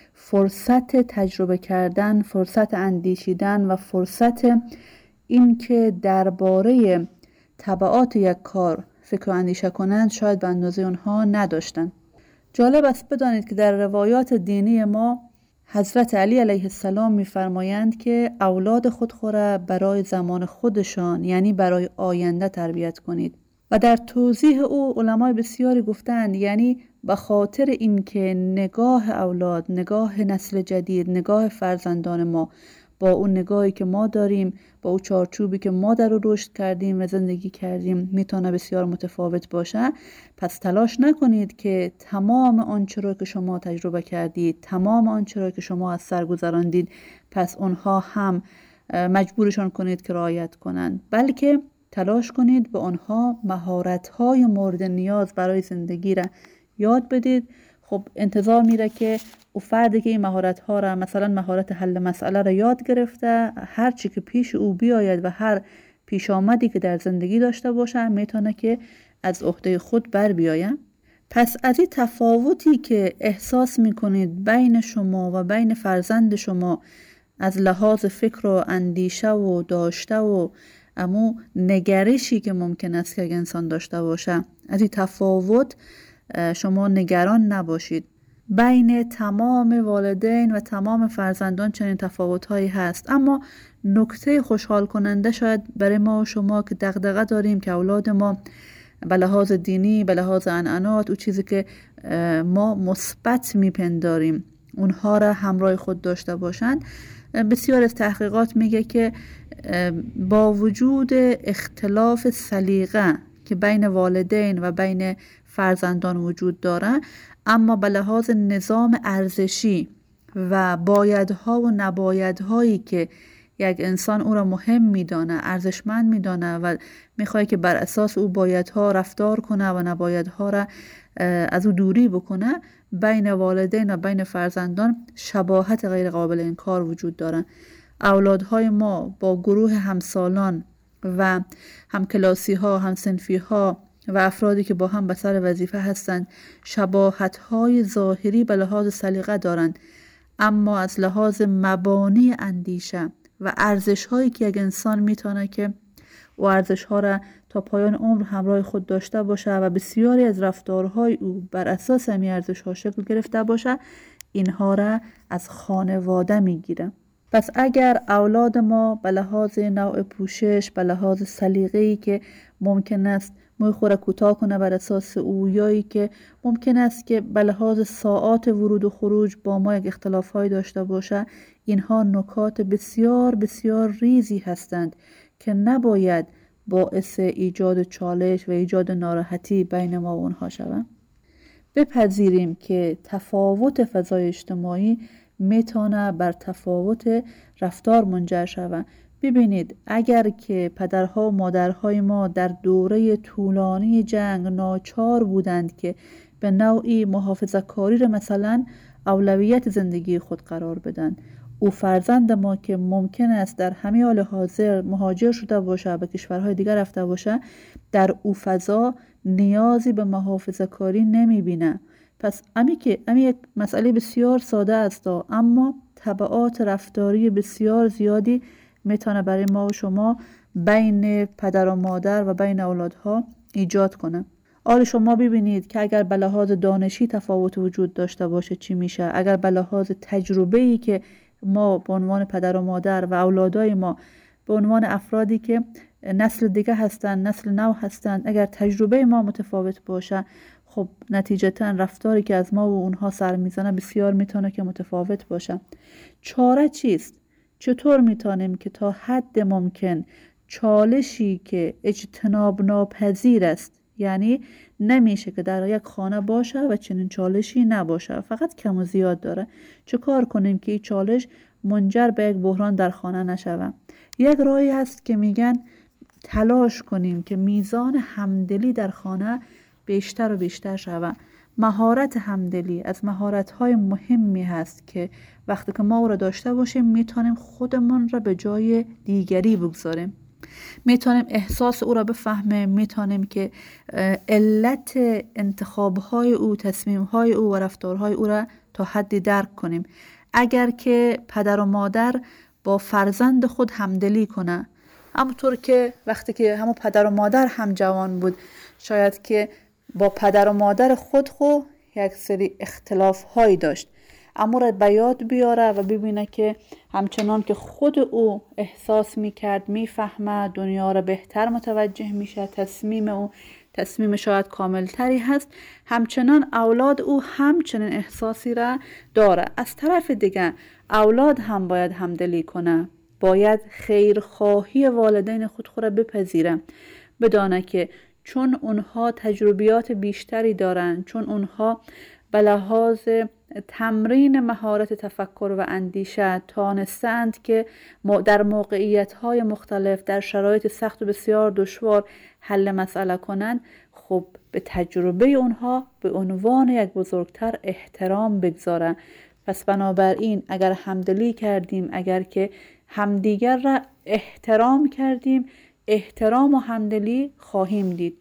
فرصت تجربه کردن، فرصت اندیشیدن و فرصت این که درباره تبعات یک کار فکر و اندیشه کنند شاید به اندازه آنها نداشتند. جالب است بدانید که در روایات دینی ما حضرت علی علیه السلام می‌فرمایند که اولاد خود را برای زمان خودشان، یعنی برای آینده تربیت کنید. و در توضیح او علمای بسیاری گفتند یعنی به خاطر اینکه نگاه اولاد، نگاه نسل جدید، نگاه فرزندان ما با اون نگاهی که ما داریم، با اون چارچوبی که ما در رو رشد کردیم و زندگی کردیم میتونه بسیار متفاوت باشه. پس تلاش نکنید که تمام آنچه رو که شما تجربه کردید، تمام آنچه رو که شما از سر گذراندید، پس اونها هم مجبورشان کنید که رعایت کنند، بلکه تلاش کنید به آنها مهارت‌های مورد نیاز برای زندگی را یاد بدید. خب انتظار میره که او فردی که این مهارت‌ها را، مثلا مهارت حل مسئله را یاد گرفته، هر چی که پیش او بیاید و هر پیش آمدی که در زندگی داشته باشه میتونه که از عهده خود بر بیاید. پس از این تفاوتی که احساس میکنید بین شما و بین فرزند شما از لحاظ فکر و اندیشه و داشته و اما نگرشی که ممکن است که انسان داشته باشه، از این تفاوت شما نگران نباشید. بین تمام والدین و تمام فرزندان چنین تفاوت‌هایی هست، اما نکته خوشحال کننده شاید برای ما و شما که دغدغه داریم که اولاد ما به لحاظ دینی، به لحاظ عنعنات، او چیزی که ما مثبت میپنداریم اونها را همراه خود داشته باشند. بسیار از تحقیقات میگه که با وجود اختلاف سلیقه که بین والدین و بین فرزندان وجود داره، اما به لحاظ نظام ارزشی و بایدها و نبایدهایی که یک انسان او را مهم میدانه، ارزشمند میدانه و میخواد که بر اساس او بایدها رفتار کنه و نبایدها را از او دوری بکنه، بین والدین و بین فرزندان شباهت غیر قابل انکار وجود داره. اولادهای ما با گروه همسالان و همکلاسی ها، همسنفی ها و افرادی که با هم به سر وظیفه هستند شباهت های ظاهری به لحاظ سلیقه دارند، اما از لحاظ مبانی اندیشه و ارزش هایی که یک انسان میتونه که و ارزش ها را تا پایان عمر همراه خود داشته باشه و بسیاری از رفتارهای او بر اساس همین ارزش ها شکل گرفته باشه، اینها را از خانواده میگیره. پس اگر اولاد ما به لحاظ نوع پوشش، به لحاظ سلیقه‌ای که ممکن است موی خود را کوتاه کنه بر اساس او، یایی که ممکن است که به لحاظ ساعات ورود و خروج با ما یک اختلاف‌های داشته باشه، اینها نکات بسیار بسیار ریزی هستند که نباید باعث ایجاد چالش و ایجاد ناراحتی بین ما و اونها شود. بپذیریم که تفاوت فضای اجتماعی میتونه بر تفاوت رفتار منجر شود. ببینید اگر که پدرها و مادرهای ما در دوره طولانی جنگ ناچار بودند که به نوعی محافظه‌کاری را مثلا اولویت زندگی خود قرار بدن، او فرزند ما که ممکن است در همین حال حاضر مهاجر شده باشه به کشورهای دیگر رفته باشه، در او فضا نیازی به محافظه‌کاری نمیبینه. پس امی که امی یک مسئله بسیار ساده است، اما تبعات رفتاری بسیار زیادی میتونه برای ما و شما بین پدر و مادر و بین اولادها ایجاد کنه. حالا شما ببینید که اگر به لحاظ دانشی تفاوت وجود داشته باشه چی میشه، اگر به لحاظ تجربه‌ای که ما به عنوان پدر و مادر و اولادای ما به عنوان افرادی که نسل دیگه هستن، نسل نو هستن، اگر تجربه ما متفاوت باشه، خب نتیجتا رفتاری که از ما و اونها سر میزنه بسیار میتونه که متفاوت باشه. چاره چیست؟ چطور میتونیم که تا حد ممکن چالشی که اجتناب ناپذیر است، یعنی نمیشه که در یک خانه باشه و چنین چالشی نباشه، فقط کم و زیاد داره، چه کار کنیم که این چالش منجر به یک بحران در خانه نشود؟ یک راهی هست که میگن تلاش کنیم که میزان همدلی در خانه بیشتر و بیشتر شود. مهارت همدلی از مهارت‌های مهمی هست که وقتی که ما او را داشته باشیم میتونیم خودمون را به جای دیگری بگذاریم، میتونیم احساس او را بفهمیم، میتونیم که علت انتخاب‌های او، تصمیم‌های او و رفتارهای او را تا حدی درک کنیم. اگر که پدر و مادر با فرزند خود همدلی کنه، همونطور که وقتی که همون پدر و مادر هم جوان بود شاید که با پدر و مادر خود خو یک سری اختلاف هایی داشت، اما را به یاد بیاره و ببینه که همچنان که خود او احساس میکرد میفهمه، دنیا را بهتر متوجه میشه، تصمیم او تصمیم شاید کاملتری هست، همچنان اولاد او همچنین احساسی را داره. از طرف دیگه اولاد هم باید همدلی کنه، باید خیرخواهی والدین خود خود را بپذیره، بدانه که چون اونها تجربیات بیشتری دارن، چون اونها به لحاظ تمرین مهارت تفکر و اندیشه تانستند که در موقعیت‌های مختلف در شرایط سخت و بسیار دشوار حل مسئله کنند، خب به تجربه اونها به عنوان یک بزرگتر احترام بگذارن. پس بنابراین اگر همدلی کردیم، اگر که همدیگر را احترام کردیم، احترام و همدلی خواهیم دید.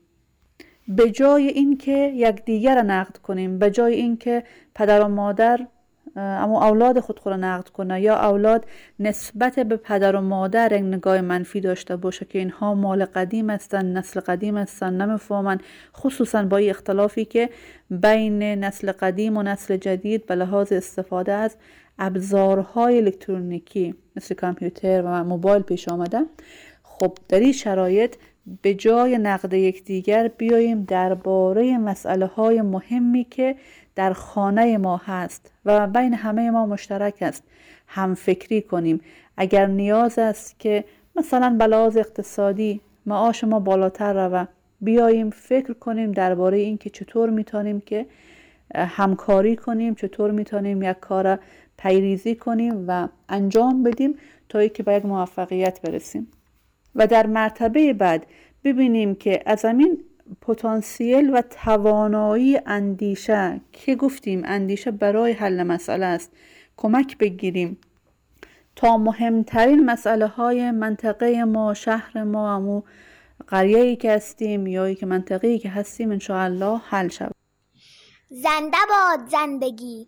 به جای اینکه یک دیگر را نقد کنیم، به جای اینکه پدر و مادر اما اولاد خود خود را نقد کنه یا اولاد نسبت به پدر و مادر یک نگاه منفی داشته باشه که اینها مال قدیم هستن، نسل قدیم هستن، نمیفهمن، خصوصا با این اختلافی که بین نسل قدیم و نسل جدید به لحاظ استفاده از ابزارهای الکترونیکی مثل کامپیوتر و موبایل پیش آمده. خب در این شرایط به جای نقد یکدیگر بیاییم درباره مسئله های مهمی که در خانه ما هست و بین همه ما مشترک است هم فکری کنیم. اگر نیاز است که مثلا به لحاظ اقتصادی معاش ما بالاتر روه، بیاییم فکر کنیم درباره این که چطور میتونیم که همکاری کنیم، چطور میتونیم یک کار پیریزی کنیم و انجام بدیم تا اینکه به یک موفقیت برسیم. و در مرتبه بعد ببینیم که از همین پتانسیل و توانایی اندیشه که گفتیم اندیشه برای حل مسئله است کمک بگیریم تا مهمترین مسئله های منطقه ما، شهر ما، همو قریه‌ای که هستیم یا ای که منطقه‌ای که هستیم انشاءالله حل شود. زنده باد زندگی.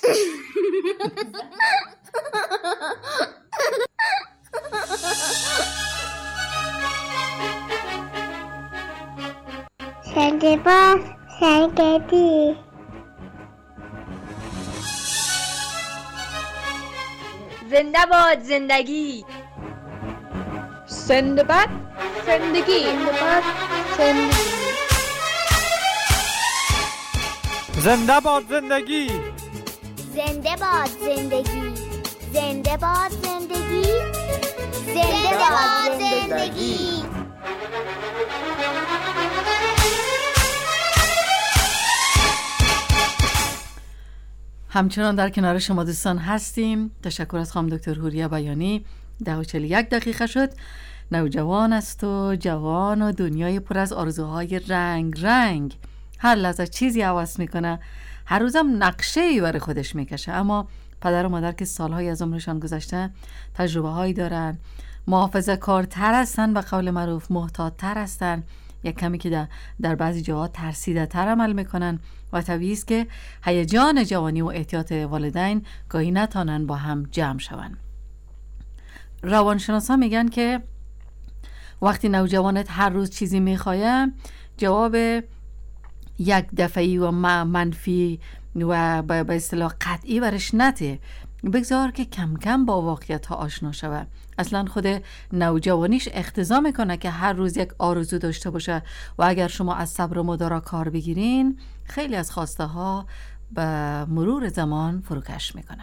زنده باد زندگی. زنده باد زندگی. زنده باد زندگی. زنده باد زندگی. زنده باد زندگی. زنده باد زندگی. زنده باد زندگی. همچنان در کنار شما دوستان هستیم. تشکر از خانم دکتر حوریه بیانی. ده و چهل و یک دقیقه شد. نوجوان است و جوان و دنیای پر از آرزوهای رنگ رنگ. هر لحظه چیزی حواس میکنه، هر روزم نقشه‌ای برای خودش میکشه. اما پدر و مادر که سالهای از عمرشان گذشته تجربه هایی دارن، محافظه کارتر هستن، به قول معروف محتاط تر هستن، یک کمی که در, در بعضی جاها ترسیده تر عمل میکنن و طبیعی است که هیجان جوانی و احتیاط والدین گاهی نتانن با هم جمع شون. روانشناسا میگن که وقتی نوجوانت هر روز چیزی میخواه، جواب یک دفعی و منفی و به اصطلاح قطعی برش نته، بگذار که کم کم با واقعیت ها آشنا شود. اصلا خود نوجوانیش اقتضا میکنه که هر روز یک آرزو داشته باشه و اگر شما از صبر و مدارا کار بگیرین، خیلی از خواسته ها به مرور زمان فروکش میکنه.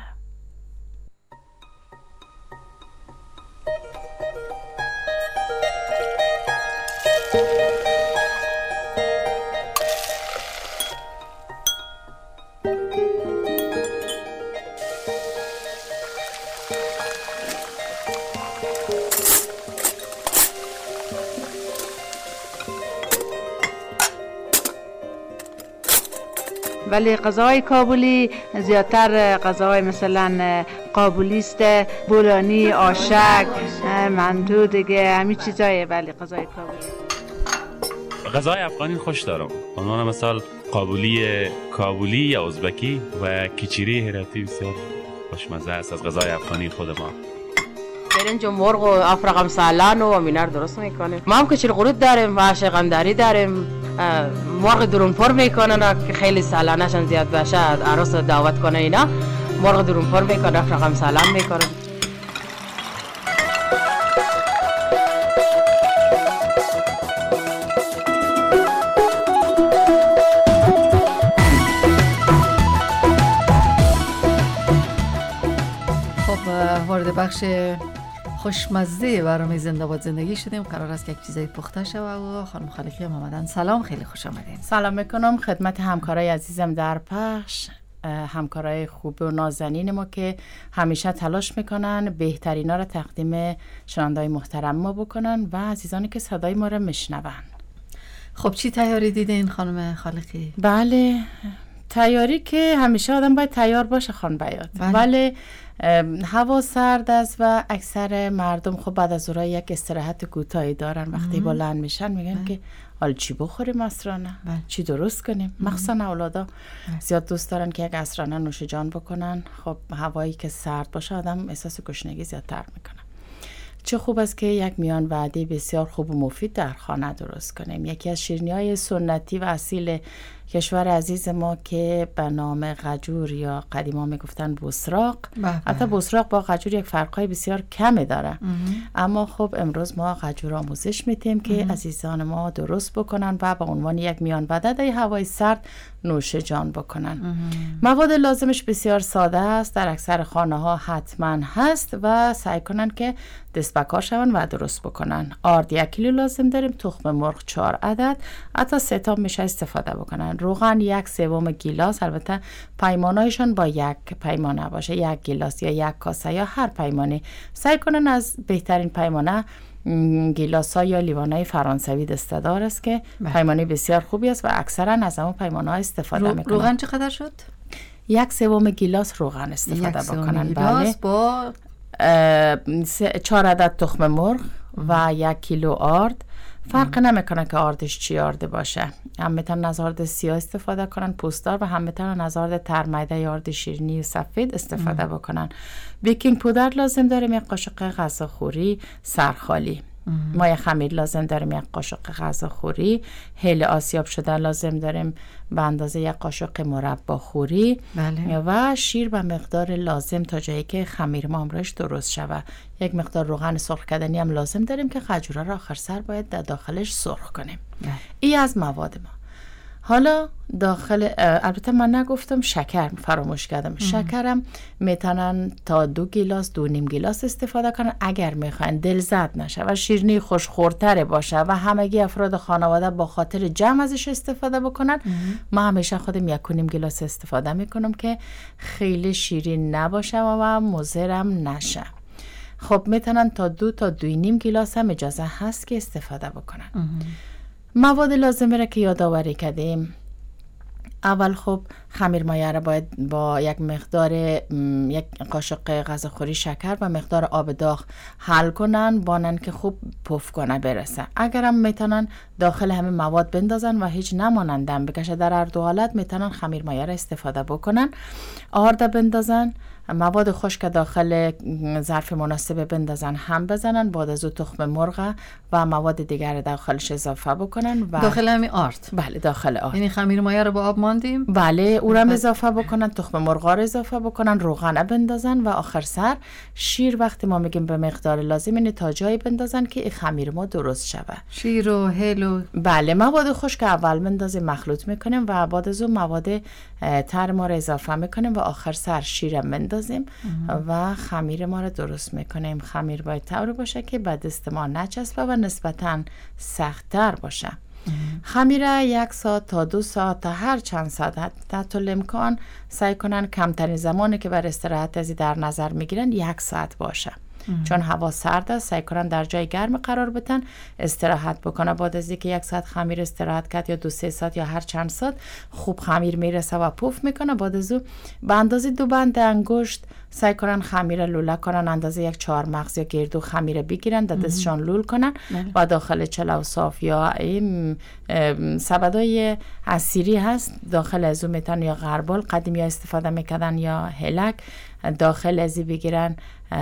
ولی غذای کابلی زیادتر غذای مثلا قابلی است، بولانی، آشک، مندو دیگه همین چیزایه. ولی غذای کابلی غذای افغانی خوش دارم، عنوان مثال قابلی کابلی یا ازبکی و کیچیری هراتی بسیار خوشمزه است از غذای افغانی خود ما. برنج و مرغ و افرقم سالان و امینار درست میکنه. ما هم کچیر قرود داریم و عاشقنداری داریم. مرغ درون پر میکنن که خیلی سالانشان زیاد باشه، عروس دعوت کنه اینا مرغ درون پر میکنه، افرقم سالان میکنه. خب وارد بخش خوشمزه برنامه زنده باد زندگی شدیم. قرار است که یک چیزای پخته شود و خانم خالقی هم آمدن. سلام، خیلی خوش آمدین. سلام میکنم خدمت همکارای عزیزم در پخش، همکارای خوب و نازنین ما که همیشه تلاش میکنن بهترینا را تقدیم شنونده‌های محترم ما بکنن و عزیزانی که صدای ما را میشنون. خب چی تیاری دیدین خانم خالقی؟ بله، تیاری که همیشه آدم باید تیار باشه خان بیاد. بله. ولی هوا سرد است و اکثر مردم خب بعد از اونها یک استراحت کوتاهی دارن. وقتی بلند میشن میگن بله. که حالا چی بخوریم عصرانه، بله. چی درست کنیم. مخصوصا اولادا بله. زیاد دوست دارن که یک عصرانه نوش جان بکنن. خب هوایی که سرد باشه آدم احساس گشنگی زیادتر میکنه. چه خوب است که یک میان وعده بسیار خوب و مفید در خانه درست کنیم. یکی از شیرینی‌های سنتی و اصیل کشور عزیز ما که به نام قجور یا قدیما میگفتن بسراق، حتی بسراق با قجور یک فرقای بسیار کمی داره. اه. اما خب امروز ما قجور آموزش میتیم که اه. عزیزان ما درست بکنن و به عنوان یک میان وعده در هوای سرد نوش جان بکنن. اه. مواد لازمش بسیار ساده است، در اکثر خانه ها حتما هست و سعی کنن که دست به کار شون و درست بکنن. آرد یک کیلو لازم داریم، تخم مرغ چهار عدد، حتی سه تا میشه استفاده بکنن. روغن یک سوم گیلاس، البته پیمانهایشان با یک پیمانه باشه، یک گیلاس یا یک کاسه یا هر پیمانه. سعی کنن از بهترین پیمانه گیلاس ها یا لیوان های فرانسوی دستدار است که پیمانه بسیار خوبی است و اکثرا از همون پیمانه ها استفاده رو... میکنن. روغن چقدر شد؟ یک سوم گیلاس روغن استفاده بکنن. گیلاس با چهار عدد تخم مرغ و یک کیلو آرد. فرق نمیکنه که آردش چی آرد باشه، هم میتونن از آرد سیاه استفاده کنن پوستدار و هم میتونن از آرد ترمیده یا آرد شیرینی و سفید استفاده بکنن. بیکینگ پودر لازم داریم یک قاشق غذاخوری سرخالی. مایه خمیر لازم داریم یک قاشق غذاخوری. هل آسیاب شده لازم داریم به اندازه یک قاشق مربا خوری. بله. و شیر به مقدار لازم تا جایی که خمیر ما امروز درست شود. یک مقدار روغن سرخ کردنی هم لازم داریم که خجوره را آخر سر باید در داخلش سرخ کنیم. بله. این از مواد ما. حالا داخل، البته من نگفتم شکر، فراموش کردم. ام. شکرم میتونن تا دو گیلاس دو نیم گیلاس استفاده کنن اگر میخواین دلزد نشه و شیرینی خوشخورتر باشه و همگی افراد خانواده با خاطر جمع ازش استفاده بکنن. ما همیشه خودم یک و نیم گیلاس استفاده میکنم که خیلی شیرین نباشه و مضرم نشه. خب میتونن تا دو تا دو نیم گیلاس هم اجازه هست که استفاده بکنن. ام. مواد لازمه را که یادآوری کردیم، اول خب خمیر مایه را باید با یک مقدار یک قاشق غذاخوری شکر و مقدار آب داغ حل کنن، بانن که خوب پف کنه برسه. اگر هم میتونن داخل همه مواد بندازن و هیچ نمانن دم بکشه، در هر دو حالت میتونن خمیر مایه را استفاده بکنن. آرد بندازن، مواد خشک داخل ظرف مناسب بندازن، هم بزنن، بعد از او تخم مرغ و مواد دیگر داخلش اضافه بکنن و داخل همین آرد. بله داخل آرد. یعنی خمیر مایه رو با آب ماندیم؟ بله، او را اضافه بکنن، تخم مرغ را اضافه بکنن، روغن بندازن و آخر سر شیر. وقتی ما میگیم به مقدار لازم اینه تا جایی بندازن که این خمیر ما درست شود. شیر و هل و بله، مواد خشک اول بندازیم مخلوط میکنیم و بعد از اون مواد تر ما را اضافه میکنیم و آخر سر شیر بندازیم و خمیر ما را درست میکنیم. خمیر باید طور باشه که به دست ما نچسبه و نسبتاً سخت‌تر باشه. خمیر یک ساعت تا دو ساعت تا هر چند ساعت تا طول امکان سعی کنن کمترین زمانی که بر استراحت ازی در نظر میگیرن یک ساعت باشه. ام. چون هوا سرد است، سعی کنن در جای گرم قرار بدن، استراحت بکنه. بعد از اینکه یک ساعت خمیر استراحت کرد یا دو سه ساعت یا هر چند ساعت خوب خمیر میرسه و پف میکنه. بعد از او به اندازه دو بند انگشت سعی کنن خمیر لوله کنن، اندازه یک چهار مغز یا گردو خمیر بگیرن، در دستشان لول کنن و داخل چلو صاف یا این سبدای اسیری هست داخل از اون میتن یا غربال قدیم یا استفاده میکردن یا هلک داخل ازی بگیرن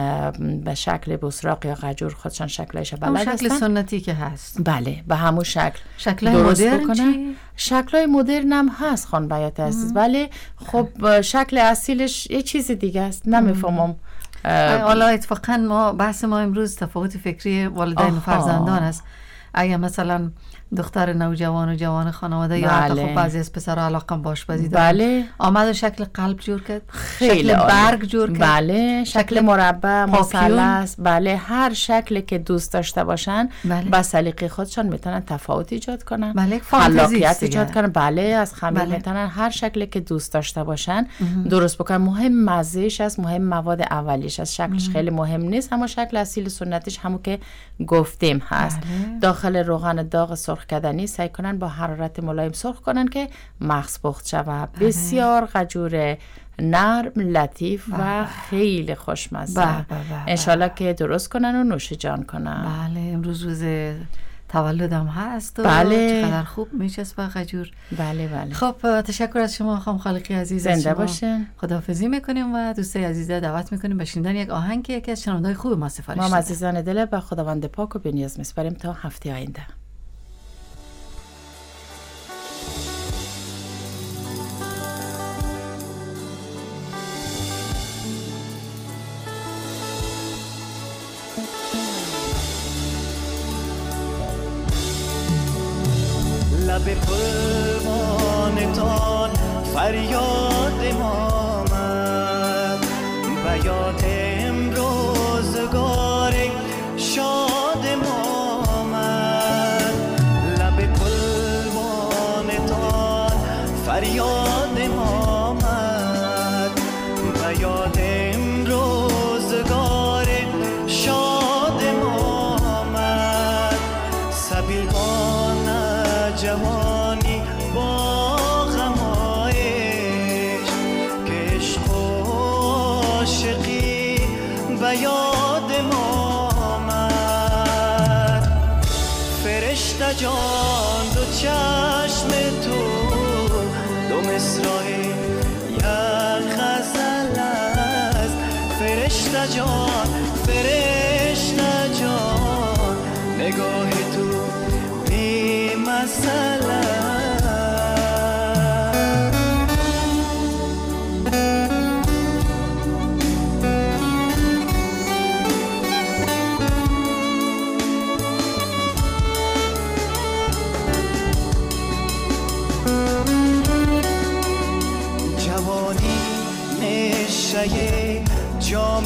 به شکل بسراق یا غجور، خودشان شکلش بلد هستن. شکل سنتی که هست. بله، به همون شکل. شکل مدرن چی؟ شکلای مدرن هم هست خان بیات عزیز، ولی خب شکل اصیلش یه چیز دیگه است. نمیفهمم. حالا اتفاقا ما بحث ما امروز تفاوت فکری والدین و فرزندان است. اگه مثلا دختر نوجوان و جوان خانواده بله. یا حتی خب بعضی از پسرها علاقه به آشپزی دارن، بله. آمد و شکل قلب جور کرد، خیلی شکل برگ جور کرد، بله، شکل, شکل مربع، مثلث، بله، هر شکلی که دوست داشته باشن بله. با سلیقه خودشان میتونن تفاوت ایجاد کنن، بله. خلاقیت ایجاد کنن، بله، از خمیر بله. میتونن هر شکلی که دوست داشته باشن ام. درست بکنن. مهم مزهش است، مهم مواد اولیش است، شکلش ام. خیلی مهم نیست، اما شکل اصیل سنتیش همون که گفتیم هست. بله. داخل روغن داغ سرخ کردنی سعی کنن با حرارت ملایم سرخ کنن که مغز پخت شود. بسیار غجور، نرم، لطیف و خیلی خوشمزه. انشالله که درست کنن و نوش جان کنن. بله، امروز روز تولدم هست و بله. چقدر خوب میچسبه غجور. بله بله. خب تشکر از شما خانم خالقی عزیز. زنده باشین. خداحافظی میکنیم و دوستای عزیزه دعوت میکنیم به شنیدن یک آهنگ که یکی از شنونده‌های خوب ما سفارش داده. ما عزیزان دل به خداوند پاک و بی‌نیاز میسپاریم تا هفته آینده. لب پروانتان فریاد ما آمد، بیات امروزگار فریاد ما آمد و یاد روزگار شاد ما آمد. سبیل با نجوانی با غمایش که عشق و عاشقی و یاد ما آمد. فرشته جان دو چشم تو دو مصرع یک غزل است. فرشته جان فرشته جان نگاه تو بی مسئله. جام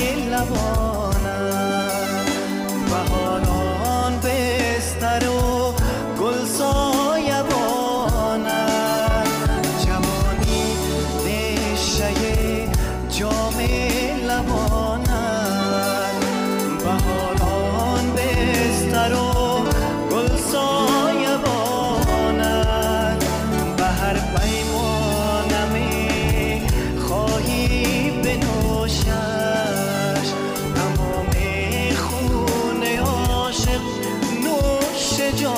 لبانم بهاران بستر و گل سایبانم. جوانی نشه جام لبانم بهاران بستر و گل سایبانم. به هر پیمانم خواهی بنوشش تمام خون عاشق نوش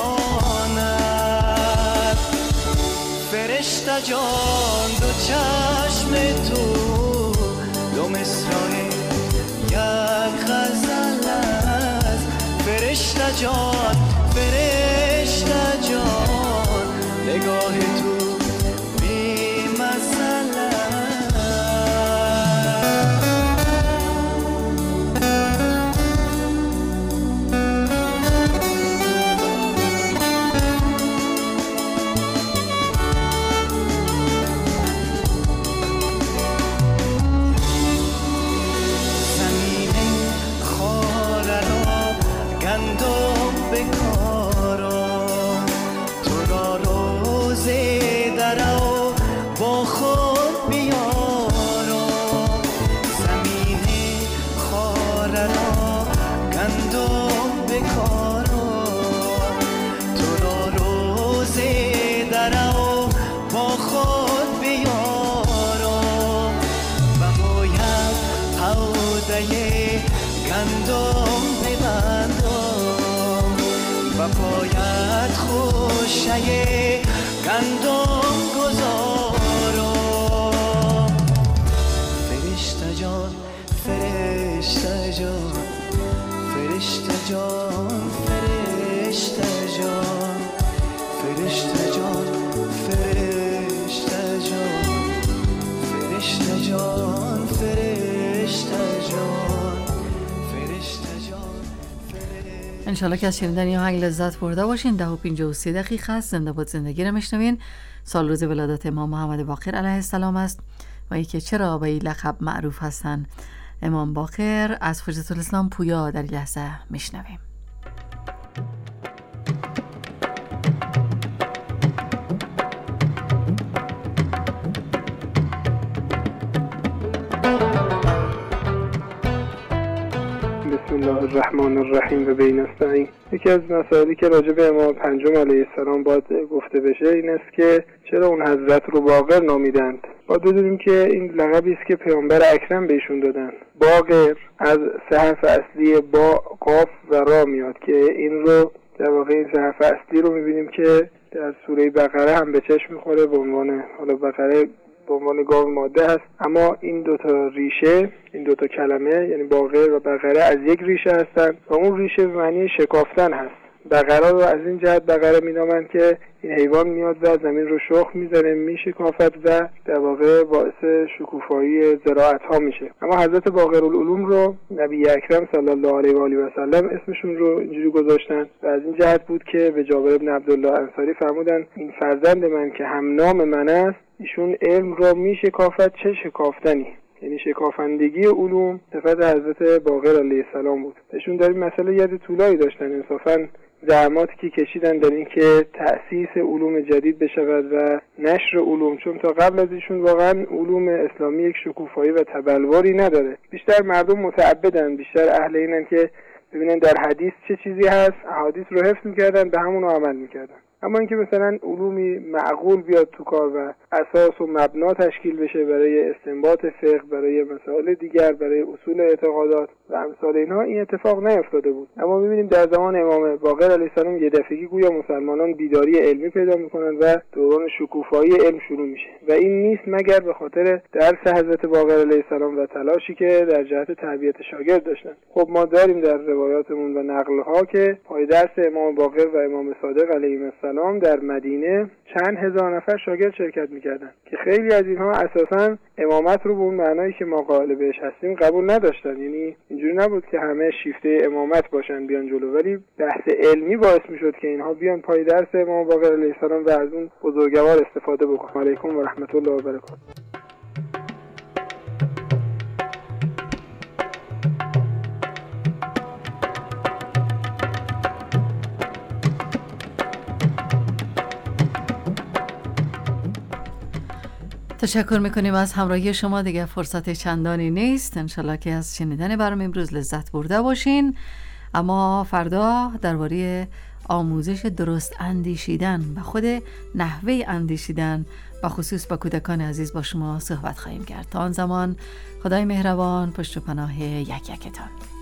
جانت. فرشته جان دو چشم تو دو مصرع یک غزل است. فرشته جان فرشته جان نگاه تو بی مسئله. گندم ببندم و پایت خوشه گندم گذارم. فرشته جان فرشته جان فرشته جان فرشته جان فرشته جان فرشته جان فرشته جان فرشته جان. انشالله که از شنیدن این آهنگ لذت برده باشین. ده و پنجاه و سه دقیقه است. زنده باد زندگی رو میشنوین. سال روز ولادت امام محمد باقر علیه السلام است و اینکه چرا به این لقب معروف هستن امام باقر از حجت الاسلام پویا در لحظه میشنویم. بسم الله الرحمن الرحیم و به نستعین. یکی از مسائلی که راجع به امام پنجم علیه السلام باید گفته بشه این است که چرا اون حضرت رو باقر نامیدند. باید بدونیم که این لقبی است که پیامبر اکرم بهشون دادن. باقر از سه حرف اصلی با، قاف و را میاد که این رو در واقع این سه حرف اصلی رو میبینیم که در سوره بقره هم به چشم میخوره به عنوان، حالا بقره به عنوان گاو ماده هست، اما این دوتا ریشه، این دوتا کلمه یعنی باقر و بقره از یک ریشه هستن و اون ریشه به معنی شکافتن هست. بقره رو از این جهت بقره مینامند که این حیوان میاد و زمین رو شخم میزنه، میشکافت و در واقع باعث شکوفایی زراعت ها میشه. اما حضرت باقرالعلوم رو نبی اکرم صلی الله علیه و آله و سلم اسمشون رو اینجوری گذاشتن و از این جهت بود که به جابر بن عبدالله انصاری فرمودن این فرزند من که هم نام من است، ایشون علم را میشکافت چه شکافتنی، یعنی شکافندگی علوم صفت حضرت باقر علیه السلام بود. ایشون در این مسئله ید طولایی داشتن، انصافا زحماتی که کشیدن در این که تأسیس علوم جدید بشود و نشر علوم، چون تا قبل از ایشون واقعا علوم اسلامی یک شکوفایی و تبلوری نداره. بیشتر مردم متعبدن، بیشتر اهل اینن که ببینن در حدیث چه چیزی هست، احادیث رو حفظ میکردن، به همون رو عمل میکردن. اما اینکه مثلا علومی معقول بیاد تو کار و اساس و مبنا تشکیل بشه برای استنباط فقه، برای مسائل دیگر، برای اصول اعتقادات و امثال اینها، این اتفاق نیفتاده بود. اما می‌بینیم در زمان امام باقر علیه السلام یه دفعگی گویا مسلمانان بیداری علمی پیدا می‌کنن و دوران شکوفایی علم شروع میشه و این نیست مگر به خاطر درس حضرت باقر علیه السلام و تلاشی که در جهت تربیت شاگرد داشتن. خب ما داریم در روایاتمون و نقل‌ها که پای درس امام باقر و امام صادق علیهم السلام در مدینه چند هزار نفر شاگرد شرکت میکردن که خیلی از اینها اساساً امامت رو به اون معنایی که ما قائل بهش هستیم قبول نداشتن. یعنی اینجوری نبود که همه شیفته امامت باشن بیان جلو، ولی بحث علمی باعث میشد که اینها بیان پای درس امام باقر علیه السلام و از اون بزرگوار استفاده بکنن. علیکم و رحمت الله و برکاته. تشکر میکنیم از همراهی شما. دیگه فرصت چندانی نیست، انشالله که از شنیدن برنامه امروز لذت برده باشین. اما فردا درباره آموزش درست اندیشیدن و خود نحوه اندیشیدن و خصوص با کودکان عزیز با شما صحبت خواهیم کرد. تا آن زمان خدای مهربان پشت و پناه یک یکتان.